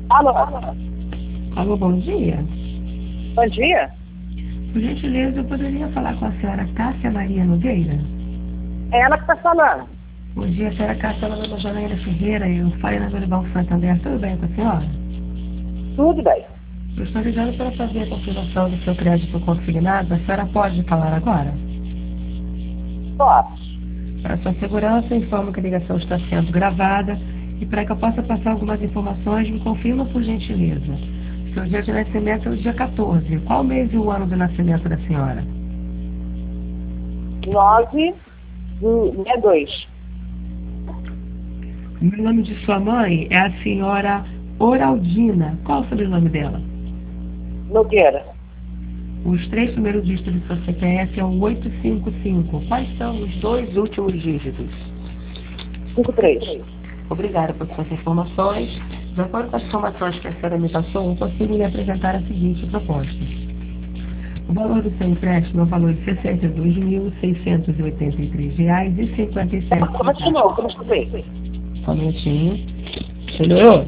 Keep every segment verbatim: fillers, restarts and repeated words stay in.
Alô? Alô, bom dia. Bom dia. Por gentileza, eu poderia falar com a senhora Cássia Maria Nogueira? É ela que está falando. Bom dia, senhora Cássia, meu nome é Janaína Ferreira, eu falei na Dorival Santander, tudo bem com a senhora? Tudo bem. Eu estou ligando para fazer a confirmação do seu crédito consignado, a senhora pode falar agora? Posso. Para sua segurança, informo que a ligação está sendo gravada e para que eu possa passar algumas informações, me confirma por gentileza. Seu dia de nascimento é o dia quatorze. Qual mês e o ano do nascimento da senhora? Nove do sessenta e dois. O nome de sua mãe é a senhora Oraldina. Qual o sobrenome dela? Nogueira. Os três primeiros dígitos do seu C P F é o oito cinco cinco. Quais são os dois últimos dígitos? cinco três. Obrigada por suas informações. De acordo com as informações que a senhora me passou, eu consigo lhe apresentar a seguinte proposta. O valor do seu empréstimo é o valor de sessenta e dois mil, seiscentos e oitenta e três reais e cinquenta e sete Como de novo, como escutei. Só um minutinho. Melhorou?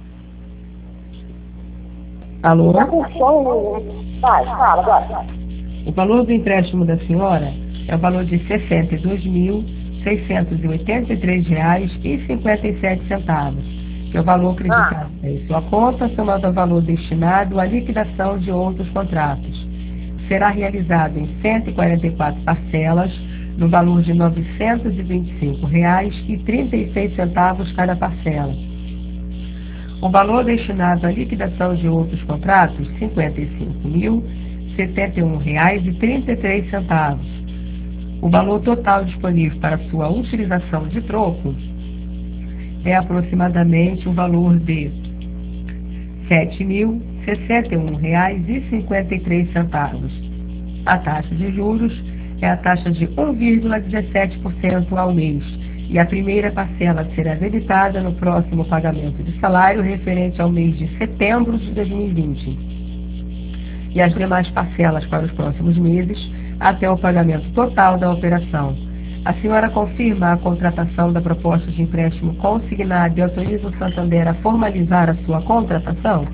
Alô? Tá com som. Vai, fala agora. O valor do empréstimo da senhora é o valor de sessenta e dois mil, seiscentos e oitenta e três reais e cinquenta e sete centavos, que é o valor acreditado ah. em sua conta, somado ao valor destinado à liquidação de outros contratos. Será realizado em cento e quarenta e quatro parcelas, no valor de novecentos e vinte e cinco reais e trinta e seis centavos cada parcela. O valor destinado à liquidação de outros contratos, cinquenta e cinco mil, setenta e um reais e trinta e três centavos. O valor total disponível para sua utilização de troco é aproximadamente o valor de sete mil, sessenta e um reais e cinquenta e três centavos. A taxa de juros é a taxa de um vírgula dezessete por cento ao mês e a primeira parcela será debitada no próximo pagamento de salário referente ao mês de setembro de dois mil e vinte. E as demais parcelas para os próximos meses até o pagamento total da operação. A senhora confirma a contratação da proposta de empréstimo consignado e autoriza o Santander a formalizar a sua contratação?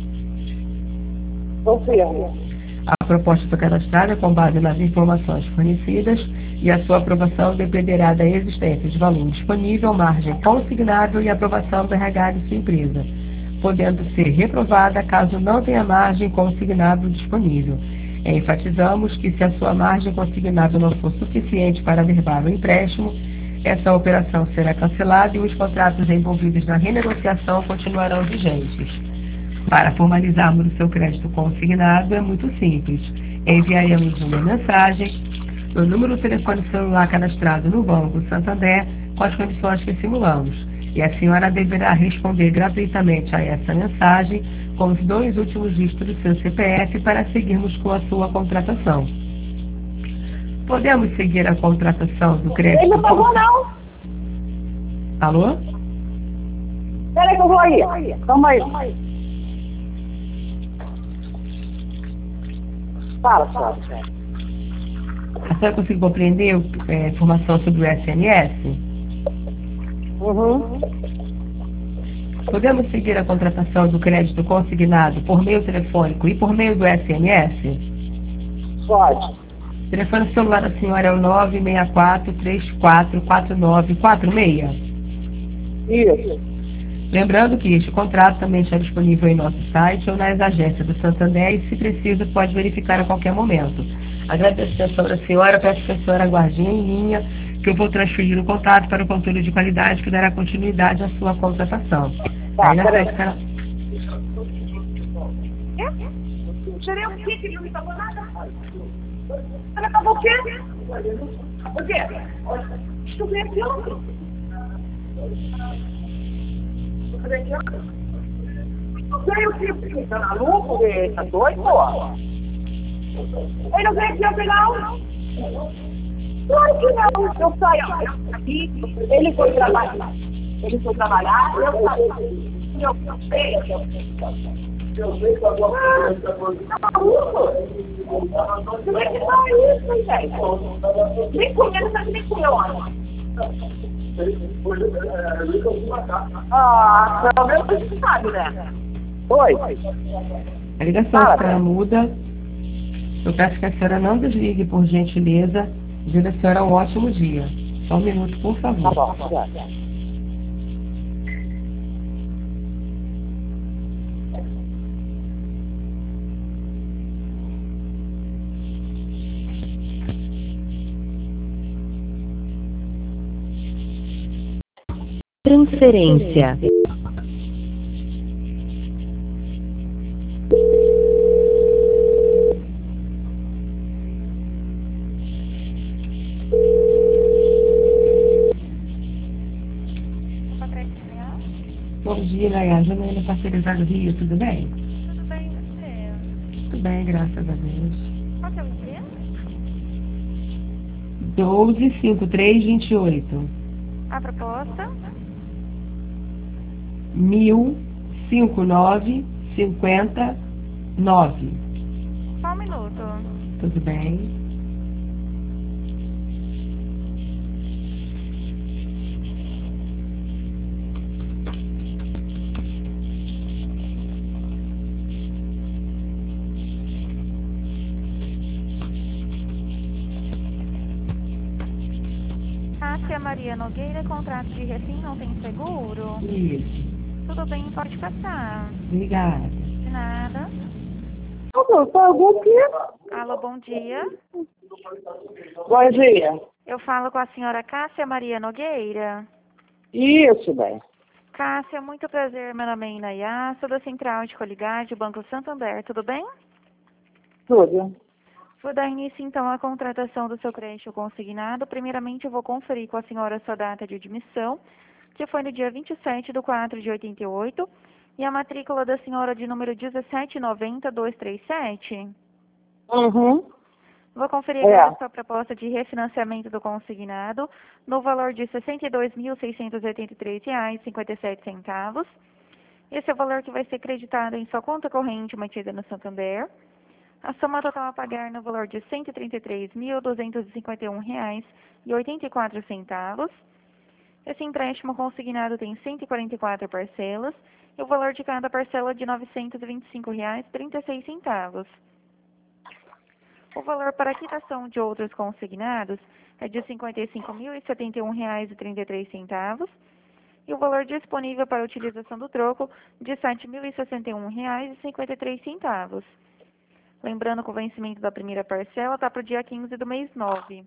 Confirmo. A proposta foi cadastrada com base nas informações fornecidas e a sua aprovação dependerá da existência de valor disponível, margem consignável e aprovação do R H de sua empresa, podendo ser reprovada caso não tenha margem consignável disponível. Enfatizamos que se a sua margem consignável não for suficiente para averbar o empréstimo, essa operação será cancelada e os contratos envolvidos na renegociação continuarão vigentes. Para formalizarmos o seu crédito consignado é muito simples. Enviaremos uma mensagem no número do telefone celular cadastrado no Banco Santander com as condições que simulamos. E a senhora deverá responder gratuitamente a essa mensagem com os dois últimos dígitos do seu C P F para seguirmos com a sua contratação. Podemos seguir a contratação do crédito? Ele não pagou, não. Alô? Peraí que eu vou aí. Calma aí. Fala, fala. A senhora conseguiu compreender a é, informação sobre o S M S? Uhum. Podemos seguir a contratação do crédito consignado por meio telefônico e por meio do S M S? Pode. O telefone celular da senhora é o nove seis quatro, três quatro quatro nove quatro seis? Isso. Lembrando que este contrato também está disponível em nosso site ou nas agências do Santander e, se precisa, pode verificar a qualquer momento. Agradeço a atenção da senhora, peço que a senhora aguarde em linha, que eu vou transferir o contato para o controle de qualidade que dará continuidade à sua contratação. Tá, Aí na peraí. frente, Tirei o quê? Ele não me pagou nada. Ela pagou o quê? O quê? Tu vê aqui, ó. Veio o que? Tá maluco? Tá doido, pô? Ele não veio aqui ao final? Claro que não. Eu saio aqui, ele foi trabalhar. Ele foi trabalhar, eu saí. Eu sei, eu sei que agora tá maluco? Como é que tá isso, velho? Nem comendo, mas nem comeu, olha. Ah, pelo menos você sabe, né? Oi. A ligação Fala, está bem. muda. Eu peço que a senhora não desligue, por gentileza. Desejo a senhora um ótimo dia. Só um minuto, por Tá favor. bom, obrigada. Transferência. Bom dia, Nayara. Janaína Parcerizado Rio, tudo bem? Tudo bem, você? Tudo bem, graças a Deus. Qual que é o endereço? doze, cinquenta e três, vinte e oito. A proposta? mil, cinquenta e nove, cinquenta e nove. Só um minuto. Tudo bem? Cássia Maria Nogueira, contrato de refim, não tem seguro? Isso. Tudo bem, pode passar. Obrigada. De nada. Algum que? Alô, bom dia. Bom dia. Eu falo com a senhora Cássia Maria Nogueira. Isso, bem. Cássia, muito prazer, meu nome é Inayá, sou da Central de Coligade, Banco Santander, tudo bem? Tudo. Vou dar início, então, à contratação do seu crédito consignado. Primeiramente, eu vou conferir com a senhora a sua data de admissão, que foi no dia vinte e sete de quatro de oitenta e oito, e a matrícula da senhora de número dezessete noventa dois três sete. Uhum. Vou conferir É. agora a sua proposta de refinanciamento do consignado, no valor de sessenta e dois mil seiscentos e oitenta e três reais e cinquenta e sete centavos. Esse é o valor que vai ser creditado em sua conta corrente mantida no Santander. A soma total a pagar no valor de cento e trinta e três mil duzentos e cinquenta e um reais e oitenta e quatro centavos. Esse empréstimo consignado tem cento e quarenta e quatro parcelas e o valor de cada parcela é de novecentos e vinte e cinco reais e trinta e seis centavos. O valor para a quitação de outros consignados é de cinquenta e cinco mil e setenta e um reais e trinta e três centavos e o valor disponível para a utilização do troco de sete mil e sessenta e um reais e cinquenta e três centavos. Lembrando que o vencimento da primeira parcela está para o dia quinze do mês nove.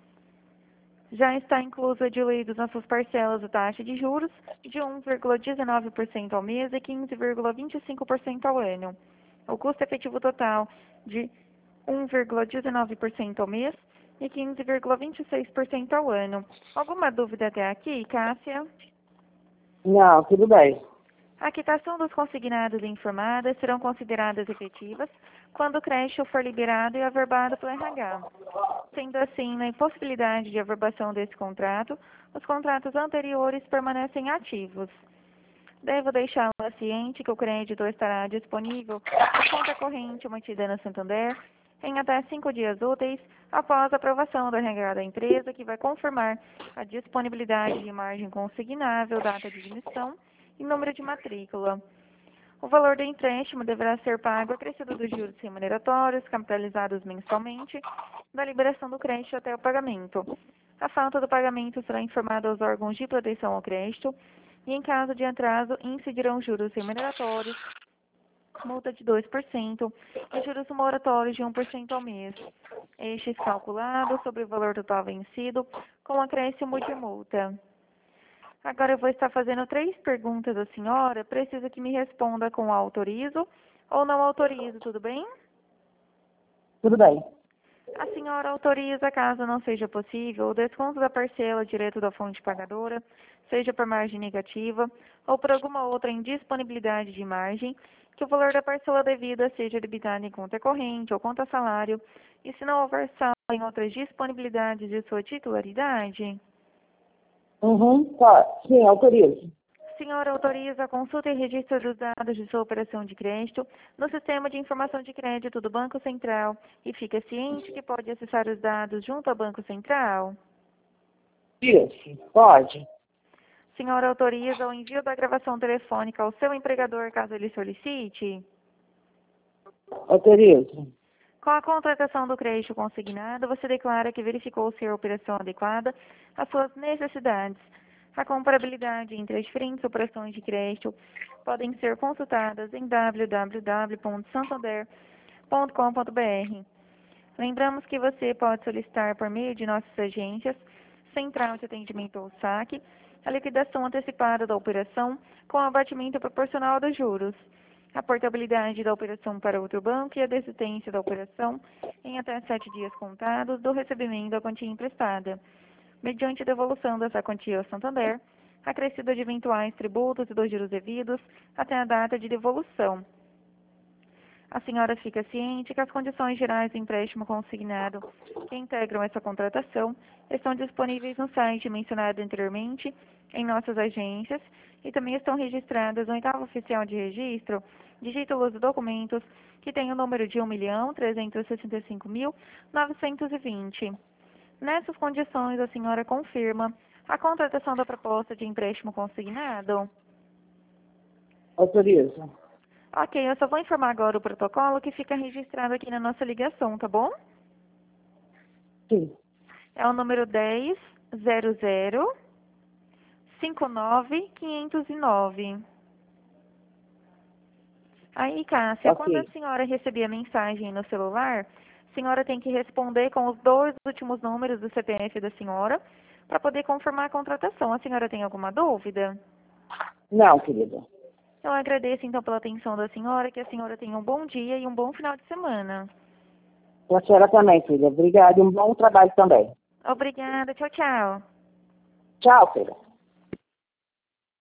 Já está incluso diluídos nas suas parcelas a taxa de juros de um vírgula dezenove por cento ao mês e quinze vírgula vinte e cinco por cento ao ano. O custo efetivo total de um vírgula dezenove por cento ao mês e quinze vírgula vinte e seis por cento ao ano. Alguma dúvida até aqui, Cássia? Não, tudo bem. A quitação dos consignados e informadas serão consideradas efetivas quando o crédito for liberado e averbado pelo R H. Sendo assim, na impossibilidade de averbação desse contrato, os contratos anteriores permanecem ativos. Devo deixá-la ciente que o crédito estará disponível na conta corrente mantida na Santander em até cinco dias úteis após a aprovação do R H da empresa, que vai confirmar a disponibilidade de margem consignável, data de admissão e número de matrícula. O valor do empréstimo deverá ser pago acrescido dos juros remuneratórios, capitalizados mensalmente, da liberação do crédito até o pagamento. A falta do pagamento será informada aos órgãos de proteção ao crédito e, em caso de atraso, incidirão juros remuneratórios, multa de dois por cento e juros moratórios de um por cento ao mês. Estes calculados sobre o valor total vencido com acréscimo de multa. Agora eu vou estar fazendo três perguntas à senhora. Preciso que me responda com autorizo ou não autorizo, tudo bem? Tudo bem. A senhora autoriza, caso não seja possível, o desconto da parcela direto da fonte pagadora, seja por margem negativa ou por alguma outra indisponibilidade de margem, que o valor da parcela devida seja debitado em conta corrente ou conta salário, e se não houver saldo em outras disponibilidades de sua titularidade? Uhum. Tá. Sim, autorizo. Senhora autoriza a consulta e registro dos dados de sua operação de crédito no Sistema de Informação de Crédito do Banco Central e fica ciente que pode acessar os dados junto ao Banco Central? Isso. Pode. Senhora autoriza o envio da gravação telefônica ao seu empregador, caso ele solicite? Autorizo. Com a contratação do crédito consignado, você declara que verificou ser a operação adequada às suas necessidades. A comparabilidade entre as diferentes operações de crédito podem ser consultadas em w w w ponto santander ponto com ponto b r. Lembramos que você pode solicitar por meio de nossas agências, Central de Atendimento ao Saque, a liquidação antecipada da operação com abatimento proporcional dos juros, a portabilidade da operação para outro banco e a desistência da operação em até sete dias contados do recebimento da quantia emprestada, mediante a devolução dessa quantia ao Santander, acrescida de eventuais tributos e dos juros devidos até a data de devolução. A senhora fica ciente que as condições gerais do empréstimo consignado que integram essa contratação estão disponíveis no site mencionado anteriormente, em nossas agências, e também estão registradas no oitavo oficial de registro de títulos e documentos, que tem o número de um milhão trezentos e sessenta e cinco mil novecentos e vinte. Nessas condições, a senhora confirma a contratação da proposta de empréstimo consignado? Autorizo. Ok, eu só vou informar agora o protocolo que fica registrado aqui na nossa ligação, tá bom? Sim. É o número dez zero zero cinco nove quinhentos e nove. Aí, Cássia, Ok. quando a senhora receber a mensagem no celular, a senhora tem que responder com os dois últimos números do C P F da senhora para poder confirmar a contratação. A senhora tem alguma dúvida? Não, querida. Eu agradeço, então, pela atenção da senhora, que a senhora tenha um bom dia e um bom final de semana. A senhora também, filha. Obrigada e um bom trabalho também. Obrigada. Tchau, tchau. Tchau, filha.